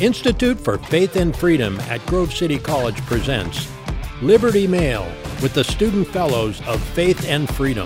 Institute for Faith and Freedom at Grove City College presents Liberty Mail with the Student Fellows of Faith and Freedom.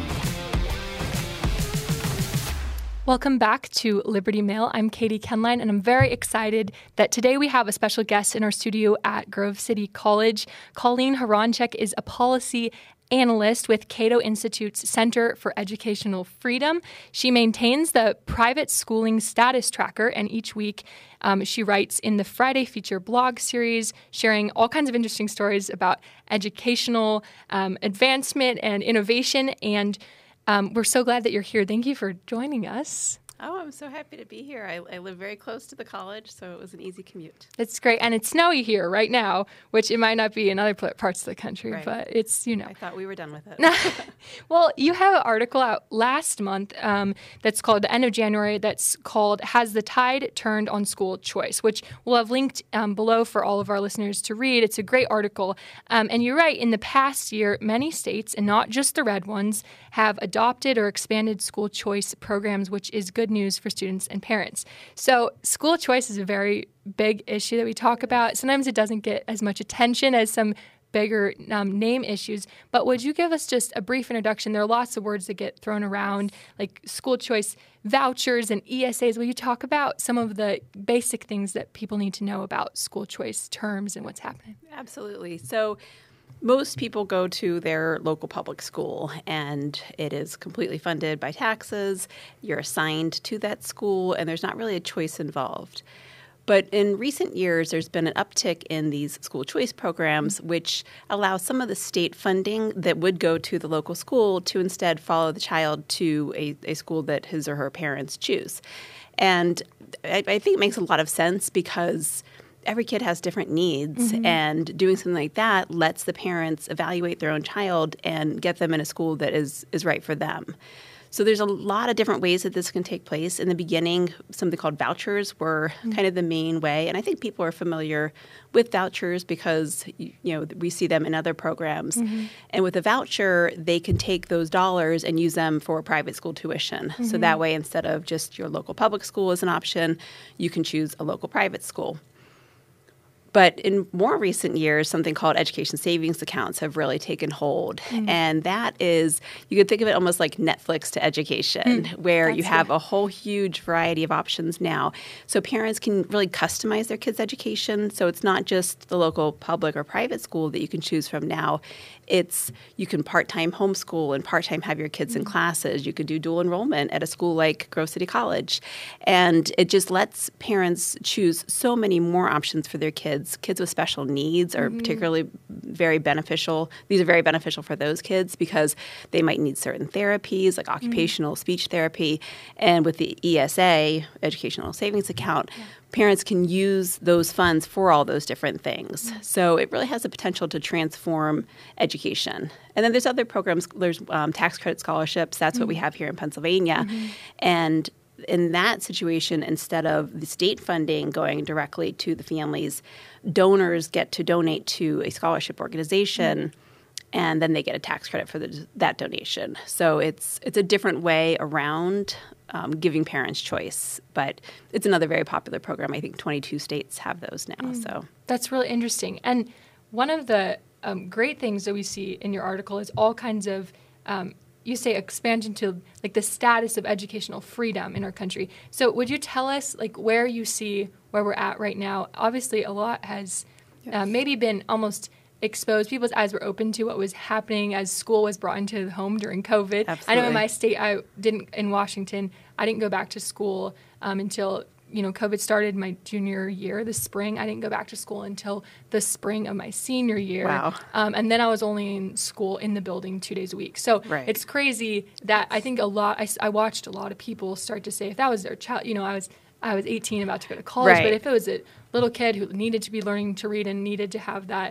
Welcome back to Liberty Mail. I'm Katie Kenline, and I'm very excited that today we have a special guest in our studio at Grove City College. Colleen Horonchek is a policy analyst with Cato Institute's Center for Educational Freedom. She maintains the private schooling status tracker, and each week she writes in the Friday Feature blog series, sharing all kinds of interesting stories about educational advancement and innovation. And we're so glad that you're here. Thank you for joining us. Oh, I'm so happy to be here. I live very close to the college, so it was an easy commute. It's great. And it's snowy here right now, which it might not be in other parts of the country, right. But it's, I thought we were done with it. Well, you have an article out last month that's called the end of January that's called Has the Tide Turned on School Choice, which we'll have linked below for all of our listeners to read. It's a great article. And you're right. In the past year, many states, and not just the red ones, have adopted or expanded school choice programs, which is good news for students and parents. So school choice is a very big issue that we talk about. Sometimes it doesn't get as much attention as some bigger name issues. But would you give us just a brief introduction? There are lots of words that get thrown around, like school choice vouchers and ESAs. Will you talk about some of the basic things that people need to know about school choice terms and what's happening? Absolutely. So most people go to their local public school, and it is completely funded by taxes. You're assigned to that school, and there's not really a choice involved. But in recent years, there's been an uptick in these school choice programs, which allow some of the state funding that would go to the local school to instead follow the child to a school that his or her parents choose. And I think it makes a lot of sense because every kid has different needs, and doing something like that lets the parents evaluate their own child and get them in a school that is right for them. So there's a lot of different ways that this can take place. In the beginning, something called vouchers were kind of the main way, and I think people are familiar with vouchers because we see them in other programs. And with a voucher, they can take those dollars and use them for private school tuition. So that way, instead of just your local public school as an option, you can choose a local private school. But in more recent years, something called education savings accounts have really taken hold. And that is, you could think of it almost like Netflix to education, where you have a whole huge variety of options now. So parents can really customize their kids' education. So it's not just the local public or private school that you can choose from now. It's you can part-time homeschool and part-time have your kids in classes. You could do dual enrollment at a school like Grove City College. And it just lets parents choose so many more options for their kids. Kids with special needs are particularly very beneficial. These are very beneficial for those kids because they might need certain therapies like occupational speech therapy. And with the ESA, Educational Savings Account, parents can use those funds for all those different things. So it really has the potential to transform education. And then there's other programs. There's tax credit scholarships. That's what we have here in Pennsylvania. And in that situation, instead of the state funding going directly to the families, donors get to donate to a scholarship organization, and then they get a tax credit for that donation. So it's a different way around giving parents choice. But it's another very popular program. I think 22 states have those now. So that's really interesting. And one of the great things that we see in your article is all kinds of you say expansion to like the status of educational freedom in our country. So would you tell us like where you see where we're at right now? Obviously, a lot has maybe been almost exposed. People's eyes were open to what was happening as school was brought into the home during COVID. Absolutely. I know in my state, in Washington, I didn't go back to school until COVID started my junior year, the spring. I didn't go back to school until the spring of my senior year. Wow. And then I was only in school in the building 2 days a week. So It's crazy that I think I watched a lot of people start to say if that was their child, I was 18 about to go to college, but if it was a little kid who needed to be learning to read and needed to have that,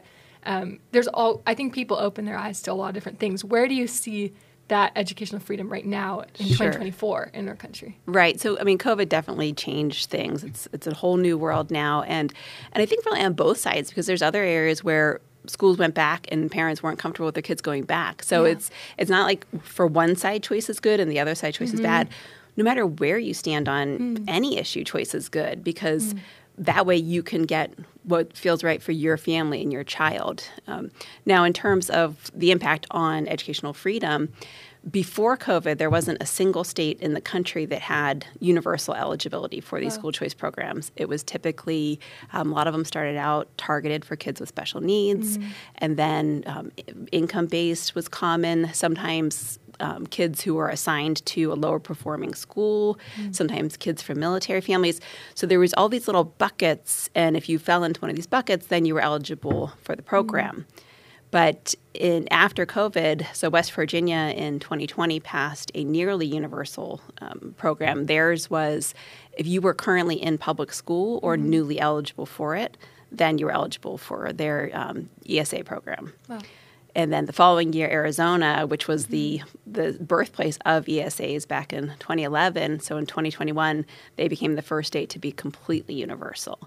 I think people open their eyes to a lot of different things. Where do you see that educational freedom right now in 2024 in our country? Right. So, I mean, COVID definitely changed things. It's a whole new world now. And I think really on both sides, because there's other areas where schools went back and parents weren't comfortable with their kids going back. So it's not like for one side choice is good and the other side choice is bad. No matter where you stand on any issue, choice is good because that way you can get what feels right for your family and your child. Now, in terms of the impact on educational freedom, before COVID, there wasn't a single state in the country that had universal eligibility for these school choice programs. It was typically, a lot of them started out targeted for kids with special needs, and then income-based was common. Sometimes kids who were assigned to a lower performing school, sometimes kids from military families. So there was all these little buckets, and if you fell into one of these buckets, then you were eligible for the program. But after COVID, so West Virginia in 2020 passed a nearly universal program. Theirs was if you were currently in public school or newly eligible for it, then you were eligible for their ESA program. Wow. And then the following year, Arizona, which was the birthplace of ESAs back in 2011, so in 2021, they became the first state to be completely universal.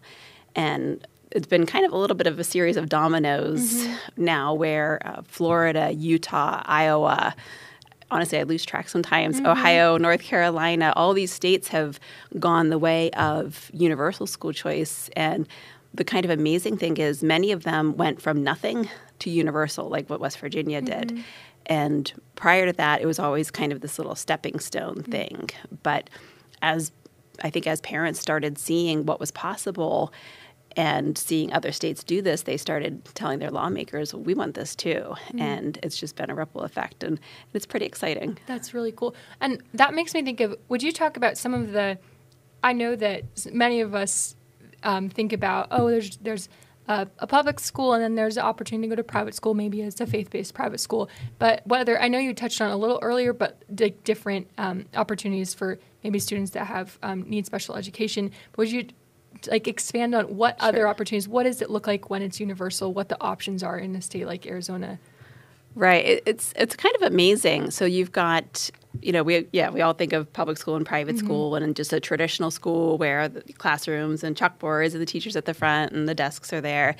And it's been kind of a little bit of a series of dominoes now where Florida, Utah, Iowa, honestly, I lose track sometimes, Ohio, North Carolina, all these states have gone the way of universal school choice. And the kind of amazing thing is many of them went from nothing to universal, like what West Virginia did. And prior to that, it was always kind of this little stepping stone thing. But as parents started seeing what was possible and seeing other states do this, they started telling their lawmakers, well, we want this too. And it's just been a ripple effect, and it's pretty exciting. That's really cool. And that makes me think of, would you talk about some of the, I know that many of us think about, there's a public school and then there's an opportunity to go to private school, maybe as a faith-based private school. But whether, I know you touched on it a little earlier, but different opportunities for maybe students that have need special education. But would you expand on what other opportunities, what does it look like when it's universal, what the options are in a state like Arizona? Right. It's kind of amazing. So you've got, we all think of public school and private school and just a traditional school where the classrooms and chalkboards and the teachers at the front and the desks are there.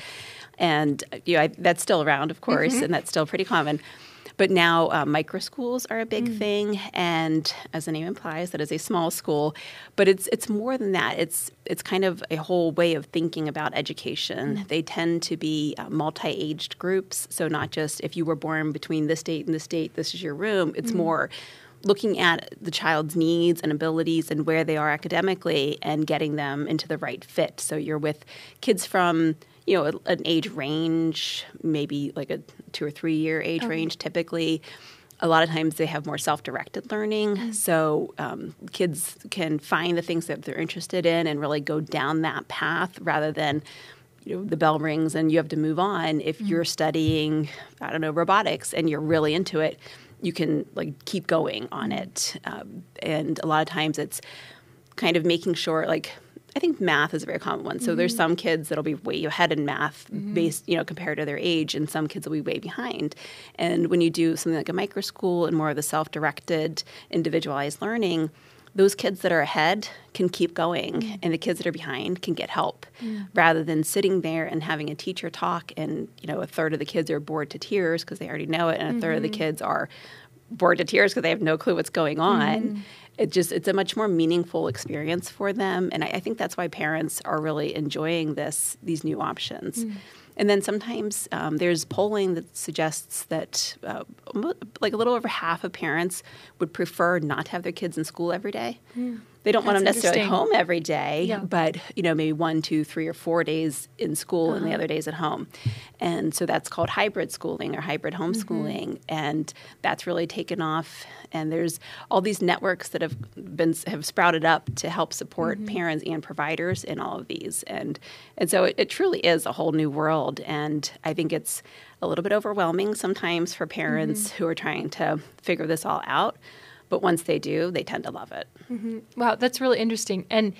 And that's still around, of course, and that's still pretty common. But now micro schools are a big thing, and as the name implies, that is a small school. But it's more than that. It's kind of a whole way of thinking about education. They tend to be multi-aged groups, so not just if you were born between this date and this date, this is your room. It's more looking at the child's needs and abilities and where they are academically and getting them into the right fit. So you're with kids from an age range, maybe like a 2 or 3 year age range typically. A lot of times they have more self-directed learning. So kids can find the things that they're interested in and really go down that path rather than, the bell rings and you have to move on. If you're studying, robotics and you're really into it, you can keep going on it. And a lot of times it's kind of making sure I think math is a very common one. So there's some kids that'll be way ahead in math based, compared to their age, and some kids will be way behind. And when you do something like a micro school and more of the self-directed, individualized learning, those kids that are ahead can keep going, and the kids that are behind can get help, rather than sitting there and having a teacher talk, and a third of the kids are bored to tears because they already know it, and a third of the kids are bored to tears because they have no clue what's going on. It's a much more meaningful experience for them. And I think that's why parents are really enjoying these new options. And then sometimes there's polling that suggests that a little over half of parents would prefer not to have their kids in school every day. They don't want them necessarily home every day, but maybe 1, 2, 3, or 4 days in school and the other days at home. And so that's called hybrid schooling or hybrid homeschooling, and that's really taken off. And there's all these networks that have sprouted up to help support parents and providers in all of these. And so it truly is a whole new world. And I think it's a little bit overwhelming sometimes for parents who are trying to figure this all out. But once they do, they tend to love it. Wow, that's really interesting. And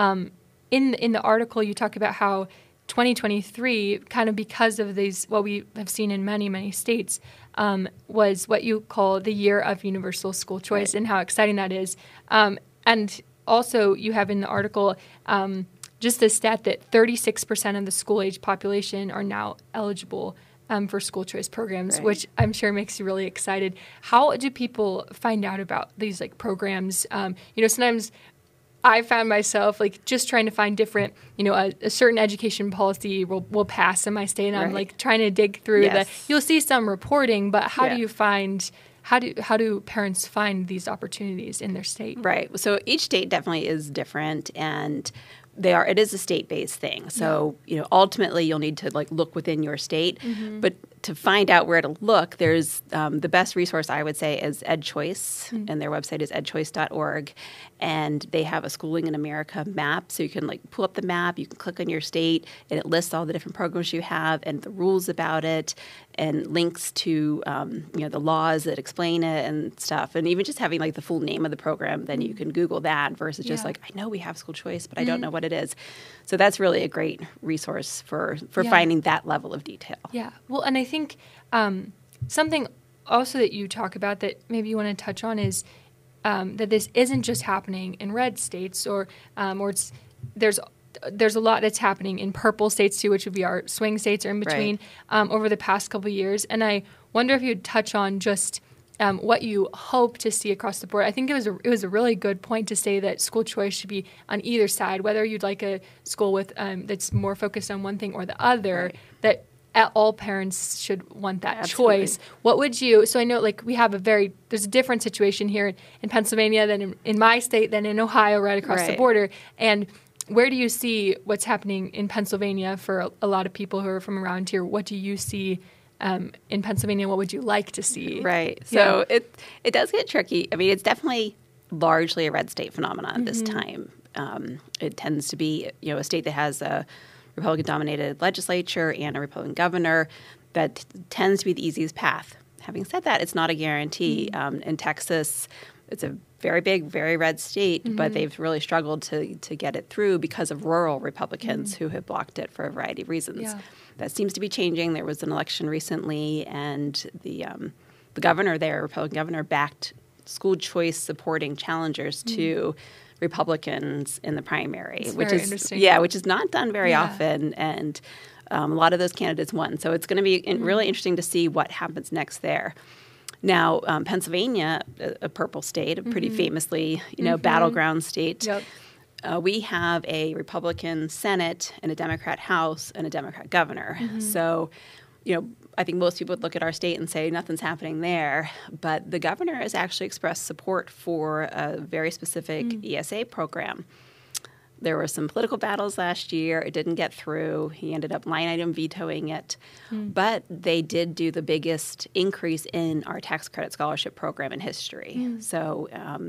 in the article, you talk about how 2023, kind of because of these, what we have seen in many, many states, was what you call the year of universal school choice, and how exciting that is. And also, you have in the article just the stat that 36% of the school-age population are now eligible for school choice programs, which I'm sure makes you really excited. How do people find out about these programs? Sometimes I found myself like just trying to find different, a certain education policy will pass in my state, and I'm like trying to dig through you'll see some reporting, but how do you find, how do parents find these opportunities in their state? Right. So each state definitely is different, and it is a state-based thing. So, ultimately you'll need to look within your state, but to find out where to look, there's the best resource I would say is EdChoice, and their website is edchoice.org, and they have a Schooling in America map. So you can pull up the map, you can click on your state, and it lists all the different programs you have and the rules about it, and links to the laws that explain it and stuff. And even just having the full name of the program, then you can Google that versus just I know we have school choice, but I don't know what it is. So that's really a great resource for finding that level of detail. Yeah. Well, and I think something also that you talk about that maybe you want to touch on is that this isn't just happening in red states, or there's a lot that's happening in purple states too, which would be our swing states or in between over the past couple of years. And I wonder if you'd touch on just what you hope to see across the board. I think it was a really good point to say that school choice should be on either side, whether you'd like a school with that's more focused on one thing or the other, that all parents should want that choice. What would you, so I know we have there's a different situation here in Pennsylvania than in my state than in Ohio right across the border. And where do you see what's happening in Pennsylvania for a lot of people who are from around here? What do you see in Pennsylvania? What would you like to see? Right. So it does get tricky. I mean, it's definitely largely a red state phenomenon this time. It tends to be, a state that has a Republican-dominated legislature and a Republican governor. That tends to be the easiest path. Having said that, it's not a guarantee. In Texas, it's a very big, very red state, but they've really struggled to get it through because of rural Republicans who have blocked it for a variety of reasons. Yeah. That seems to be changing. There was an election recently, and the governor there, Republican governor, backed school choice supporting challengers to Republicans in the primary, which is interesting. Yeah, which is not done very often, and a lot of those candidates won. So it's going to be really interesting to see what happens next there. Now, Pennsylvania, a purple state, a pretty famously, battleground state. Yep. We have a Republican Senate and a Democrat House and a Democrat governor. So, I think most people would look at our state and say nothing's happening there. But the governor has actually expressed support for a very specific ESA program. There were some political battles last year. It didn't get through. He ended up line item vetoing it. But they did do the biggest increase in our tax credit scholarship program in history. So,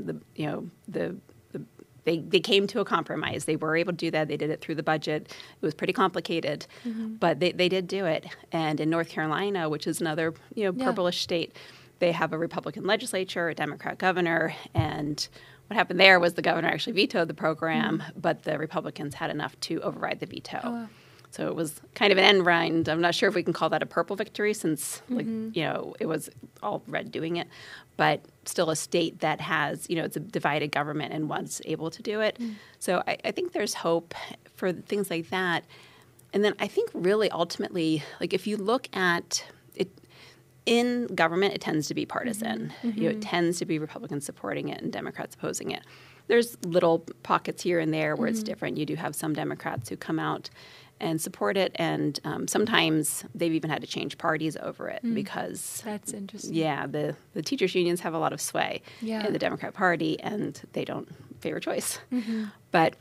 They came to a compromise. They were able to do that. They did it through the budget. It was pretty complicated, but they did do it. And in North Carolina, which is another purplish state, they have a Republican legislature, a Democrat governor, and what happened there was the governor actually vetoed the program, but the Republicans had enough to override the veto. Oh, wow. So it was kind of an end run. I'm not sure if we can call that a purple victory since, it was all red doing it. But still a state that has, it's a divided government and was able to do it. So I think there's hope for things like that. And then I think really ultimately, if you look at it, in government, it tends to be partisan. It tends to be Republicans supporting it and Democrats opposing it. There's little pockets here and there where it's different. You do have some Democrats who come out and support it, and sometimes they've even had to change parties over it because that's interesting. Yeah, the teachers' unions have a lot of sway in the Democrat Party, and they don't favor choice. But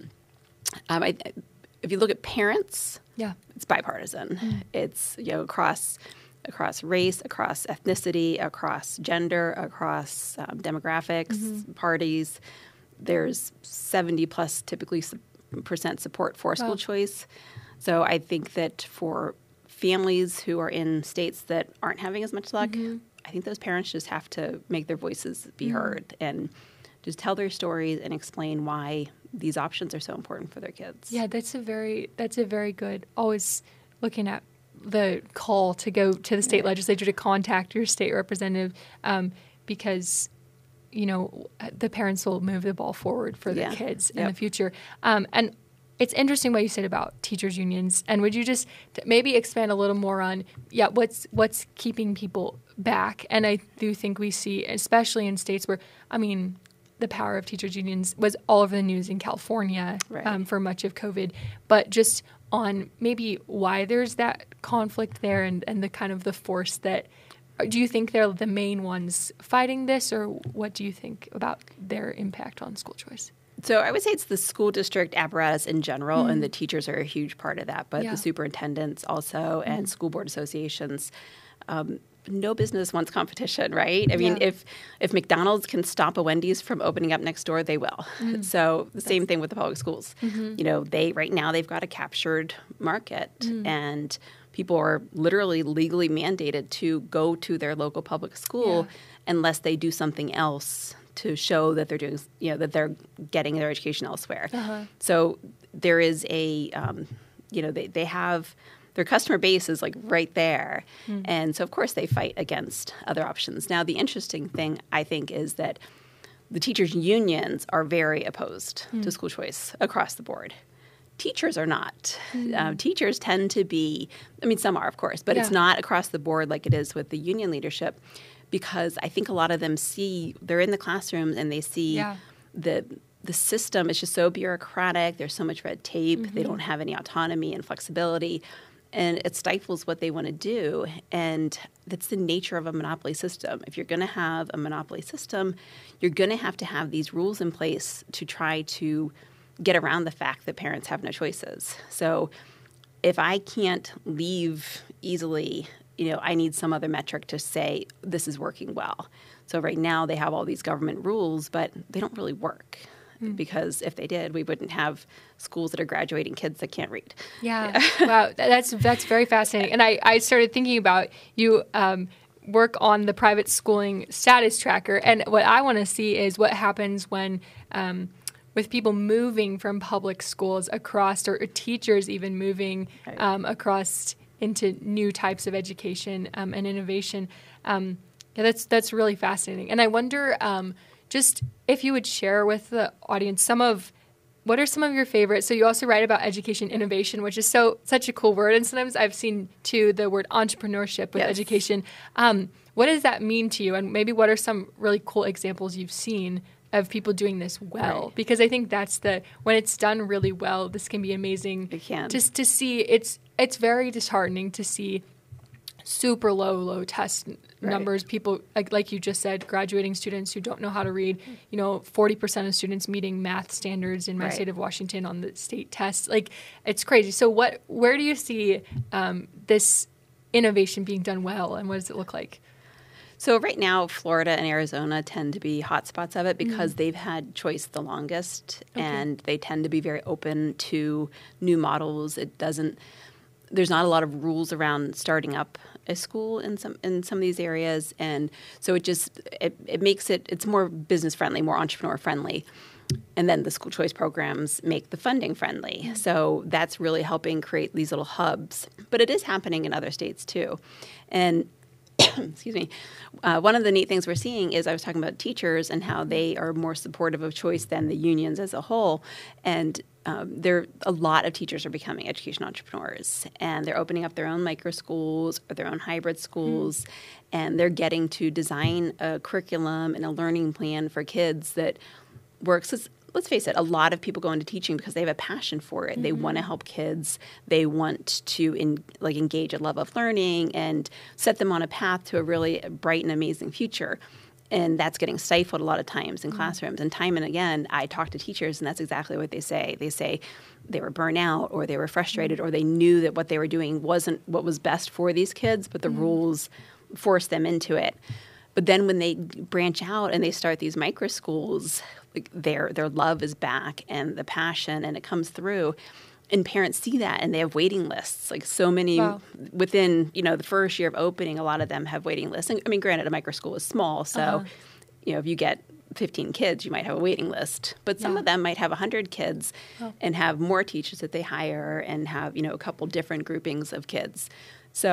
if you look at parents, it's bipartisan. It's across race, across ethnicity, across gender, across demographics, parties. There's 70 plus typically percent support for school choice. So I think that for families who are in states that aren't having as much luck, I think those parents just have to make their voices be heard and just tell their stories and explain why these options are so important for their kids. Yeah, that's a very good, always looking at the call to go to the state legislature to contact your state representative because the parents will move the ball forward for their kids in the future. And it's interesting what you said about teachers' unions. And would you just maybe expand a little more on, what's keeping people back? And I do think we see, especially in states where, the power of teachers unions was all over the news in California Right. for much of COVID, but just on maybe why there's that conflict there and the kind of the force that, do you think they're the main ones fighting this, or what do you think about their impact on school choice? So I would say it's the school district apparatus in general, and the teachers are a huge part of that, but Yeah. the superintendents also and school board associations. No business wants competition, right? I mean, Yeah. if McDonald's can stop a Wendy's from opening up next door, they will. So the same thing with the public schools. You know, right now they've got a captured market, and people are literally legally mandated to go to their local public school unless they do something else to show that they're doing, that they're getting their education elsewhere. So there is a, they have. Their customer base is like right there. And so, of course, they fight against other options. Now, the interesting thing, I think, is that the teachers' unions are very opposed to school choice across the board. Teachers are not. Teachers tend to be, I mean, some are, of course, but it's not across the board like it is with the union leadership, because I think a lot of them they're in the classrooms and they see the system is just so bureaucratic. There's so much red tape. They don't have any autonomy and flexibility. And it stifles what they want to do. And that's the nature of a monopoly system. If you're going to have a monopoly system, you're going to have these rules in place to try to get around the fact that parents have no choices. So if I can't leave easily, I need some other metric to say this is working well. So right now they have all these government rules, but they don't really work. Because if they did, we wouldn't have schools that are graduating kids that can't read. Yeah. Wow. That's very fascinating. And I started thinking about you work on the private schooling status tracker. And what I want to see is what happens when with people moving from public schools across, or teachers even moving across into new types of education and innovation. That's really fascinating. And I wonder just if you would share with the audience what are some of your favorites? So you also write about education innovation, which is such a cool word. And sometimes I've seen, too, the word entrepreneurship with education. What does that mean to you? And maybe what are some really cool examples you've seen of people doing this well? Right. Because I think that's when it's done really well, this can be amazing. It can. Just to see, it's very disheartening to see super low test numbers. People, like you just said, graduating students who don't know how to read, 40% of students meeting math standards in my state of Washington on the state test. It's crazy. So where do you see this innovation being done well, and what does it look like? So right now, Florida and Arizona tend to be hotspots of it because they've had choice the longest, and they tend to be very open to new models. There's not a lot of rules around starting up a school in some of these areas, and so it makes it's more business friendly, more entrepreneur friendly, and then the school choice programs make the funding friendly. So that's really helping create these little hubs. But it is happening in other states too, and excuse me. One of the neat things we're seeing is I was talking about teachers and how they are more supportive of choice than the unions as a whole, and a lot of teachers are becoming education entrepreneurs, and they're opening up their own micro schools or their own hybrid schools, and they're getting to design a curriculum and a learning plan for kids that works. Let's face it, a lot of people go into teaching because they have a passion for it. They want to help kids. They want to engage a love of learning and set them on a path to a really bright and amazing future. And that's getting stifled a lot of times in classrooms. And time and again, I talk to teachers, and that's exactly what they say. They say they were burnt out, or they were frustrated, or they knew that what they were doing wasn't what was best for these kids, but the rules forced them into it. But then when they branch out and they start these micro schools, their love is back and the passion, and it comes through. And parents see that, and they have waiting lists. So many within, the first year of opening, a lot of them have waiting lists. And, I mean, granted, a micro school is small, so, if you get 15 kids, you might have a waiting list. But some of them might have 100 kids and have more teachers that they hire and have, a couple different groupings of kids. So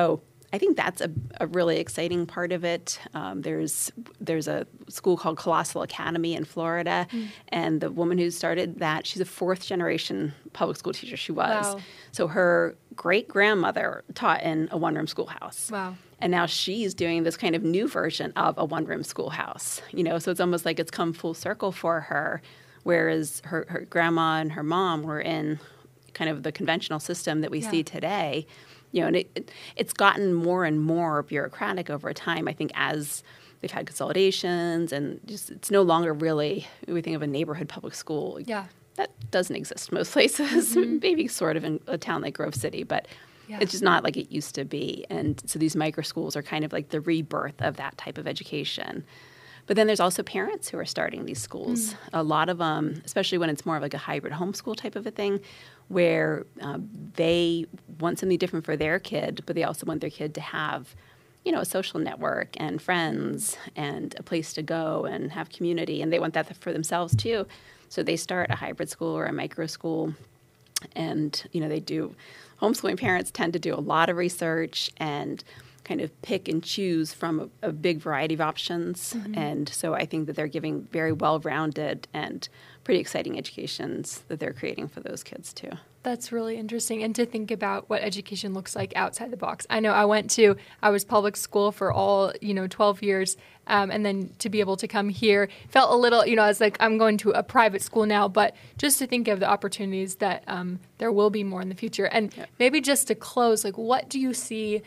I think that's a really exciting part of it. There's a school called Colossal Academy in Florida, and the woman who started that, she's a fourth-generation public school teacher. She was. Wow. So her great-grandmother taught in a one-room schoolhouse. Wow. And now she's doing this kind of new version of a one-room schoolhouse. So it's almost like it's come full circle for her, whereas her grandma and her mom were in kind of the conventional system that we see today. And it's gotten more and more bureaucratic over time, I think, as they've had consolidations, and just it's no longer really, we think of a neighborhood public school. Yeah. That doesn't exist most places, maybe sort of in a town like Grove City, but it's just not like it used to be. And so these micro schools are kind of like the rebirth of that type of education. But then there's also parents who are starting these schools. A lot of them, especially when it's more of like a hybrid homeschool type of a thing, where they want something different for their kid, but they also want their kid to have, a social network and friends and a place to go and have community. And they want that for themselves too. So they start a hybrid school or a micro school. And, they do, homeschooling parents tend to do a lot of research and kind of pick and choose from a big variety of options. And so I think that they're giving very well-rounded and pretty exciting educations that they're creating for those kids too. That's really interesting. And to think about what education looks like outside the box. I know I was public school for all, 12 years. And then to be able to come here felt a little, I was like, I'm going to a private school now, but just to think of the opportunities that there will be more in the future. And maybe just to close, like, what do you see,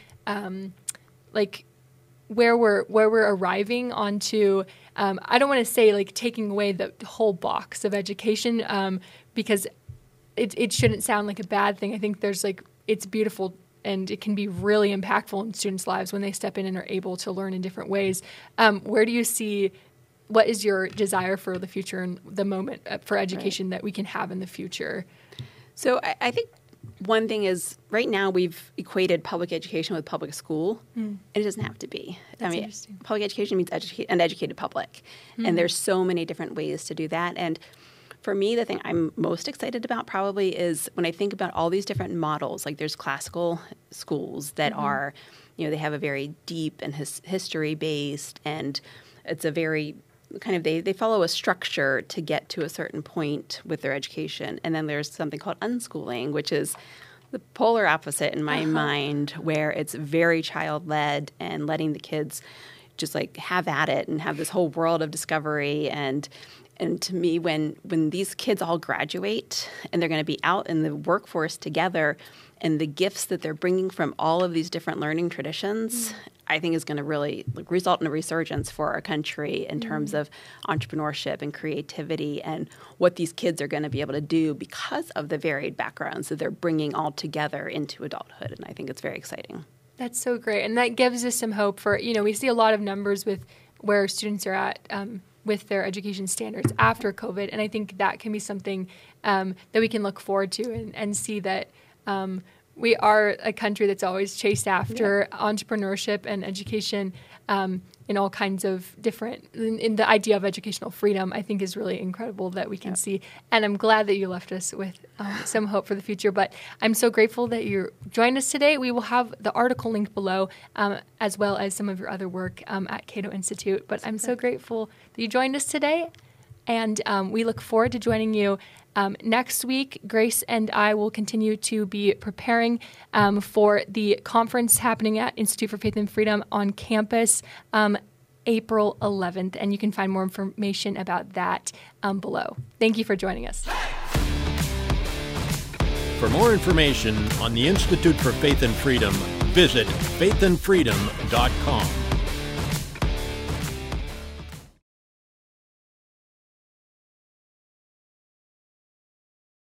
where we're arriving onto, I don't want to say like taking away the whole box of education, because it shouldn't sound like a bad thing. I think there's it's beautiful and it can be really impactful in students' lives when they step in and are able to learn in different ways. Where do you see, what is your desire for the future and the moment for education that we can have in the future? So I think one thing is, right now we've equated public education with public school, and it doesn't have to be. Public education means an educated public, and there's so many different ways to do that. And for me, the thing I'm most excited about probably is when I think about all these different models, like there's classical schools that are, they have a very deep and history-based, and it's a very kind of, they follow a structure to get to a certain point with their education. And then there's something called unschooling, which is the polar opposite in my mind, where it's very child-led and letting the kids just have at it and have this whole world of discovery. And to me, when these kids all graduate and they're going to be out in the workforce together, and the gifts that they're bringing from all of these different learning traditions, I think is going to really result in a resurgence for our country in terms of entrepreneurship and creativity and what these kids are going to be able to do because of the varied backgrounds that they're bringing all together into adulthood. And I think it's very exciting. That's so great. And that gives us some hope for, we see a lot of numbers with where students are at with their education standards after COVID. And I think that can be something that we can look forward to and see that we are a country that's always chased after entrepreneurship and education in all kinds of different, in the idea of educational freedom, I think is really incredible that we can see. And I'm glad that you left us with some hope for the future. But I'm so grateful that you joined us today. We will have the article linked below, as well as some of your other work at Cato Institute. But I'm so grateful that you joined us today. And we look forward to joining you next week. Grace and I will continue to be preparing for the conference happening at Institute for Faith and Freedom on campus April 11th, and you can find more information about that below. Thank you for joining us. For more information on the Institute for Faith and Freedom, visit faithandfreedom.com.